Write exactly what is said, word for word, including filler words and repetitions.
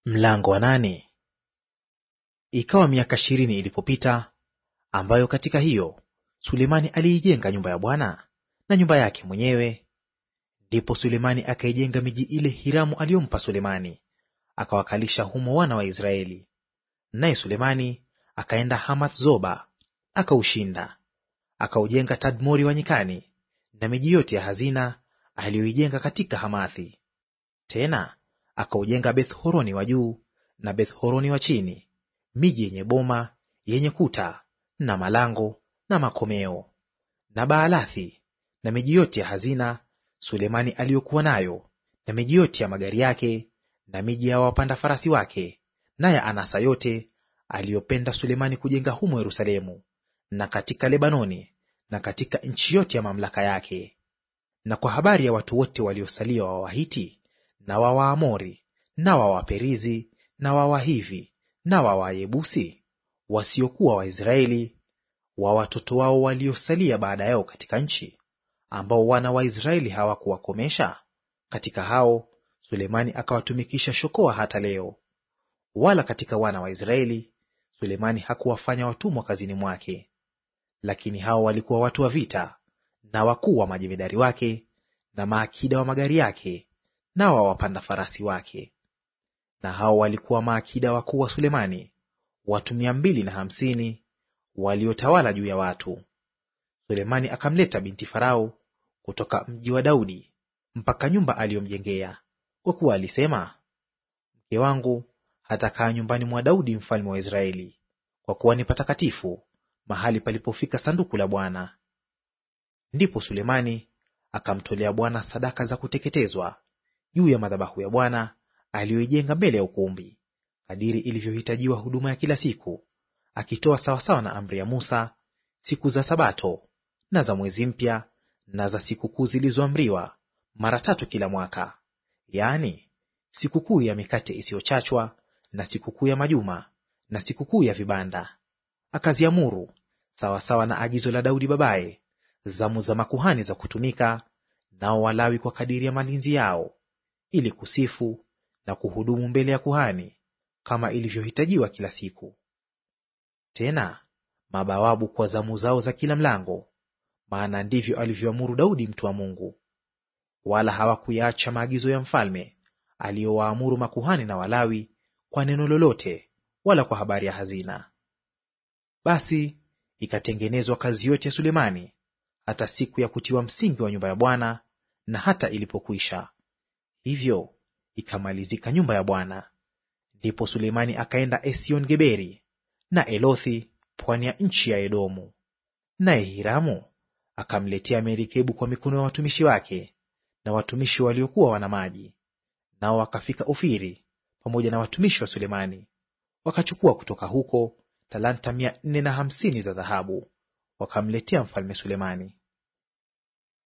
Mlango wa nane. Ikawa miaka ishirini ilipopita, ambayo katika hiyo Sulemani aliijenga nyumba ya Bwana na nyumba yake mwenyewe, ndipo Sulemani akaijenga miji ile Hiramu aliyompa Sulemani, akawakalisha humo wana wa Israeli. Naye Sulemani akaenda Hamath Zoba akaushinda. Akaujenga Tadmori wa nyikani na miji yote ya hazina aliyoijenga katika Hamathi. Tena akaujenga Beth-horoni wa juu na Beth-horoni wa chini, miji yenye boma yenye kuta na malango na makomeo. Na Baalathi na miji yote ya hazina Sulemani aliyokuwa nayo, na miji yote ya magari yake na miji ya wapanda farasi wake, na ya anasa yote aliyopenda Sulemani kujenga humo Yerusalemu, na katika Lebanoni, na katika nchi yote ya mamlaka yake. Na kwa habari ya watu wote waliosalia wa Wahiti na wa Waamori na wa Waperizi na wa Wahivi na wa Wayebusi wasiokuwa Waisraeli, wa watoto wao waliosalia baada yao katika nchi, ambao wana wa Israeli hawakuwakomesha, katika hao Sulemani akawatumikisha shokoa hata leo. Wala katika wana wa Israeli Sulemani hakuwafanya watumwa kazini mwake. Lakini hao walikuwa watu wa vita, na wakuu wa majemadari wake, na maakida wa magari yake, na wa wapanda farasi wake. Na hao walikuwa maakida wakuu wa Sulemani, watu mia mbili na hamsini waliotawala juu ya watu. Sulemani akamleta binti Farao kutoka mji wa Daudi mpaka nyumba aliyomjengea, kwa kuwa alisema, mke wangu hatakaa nyumbani mwa Daudi mfalme wa Israeli, kwa kuwa ni patakatifu, mahali palipofika sanduku la Bwana. Ndipo Sulemani akamtolea Bwana sadaka za kuteketezwa juu ya madhabahu ya Bwana aliyoijenga mbele ya ukumbi, kadiri ilivyohitajiwa huduma ya kila siku, akitoa sawasawa na amri ya Musa, siku za Sabato na za mwezi mpya na za sikukuu zilizoamriwa mara tatu kila mwaka, yaani sikukuu ya mikate isiyochachwa na sikukuu ya majuma na sikukuu ya vibanda. Akaziamuru sawasawa na agizo la Daudi babaye, zamu za makuhani za kutumika, nao Walawi kwa kadiri ya malinzi yao, ili kusifu na kuhudumu mbele ya kuhani, kama ilivyohitajiwa kila siku. Tena mabawabu kwa zamu zao za kila mlango, maana ndivyo alivyoamuru Daudi mtu wa Mungu. Wala hawakuyaacha maagizo ya mfalme aliyowaamuru makuhani na Walawi kwa neno lolote, wala kwa habari ya hazina. Basi ikatengenezwa kazi yote ya Sulemani hata siku ya kutiwa msingi wa nyumba ya Bwana, na hata ilipokwisha. Hivyo ikamalizika nyumba ya Bwana. Ndipo Sulemani akaenda Esion Geberi na Elothi pwani ya nchi ya Edomu. Naye Hiramu akamletea merikebu kwa mikono ya watumishi wake na watumishi waliokuwa wana maji. Nao wakafika Ofiri pamoja na watumishi wa Sulemani, wakachukua kutoka huko talanta mia nne na hamsini za dhahabu, wakamletea mfalme Sulemani.